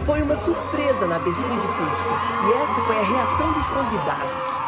Foi uma surpresa na abertura de pista, e essa foi a reação dos convidados.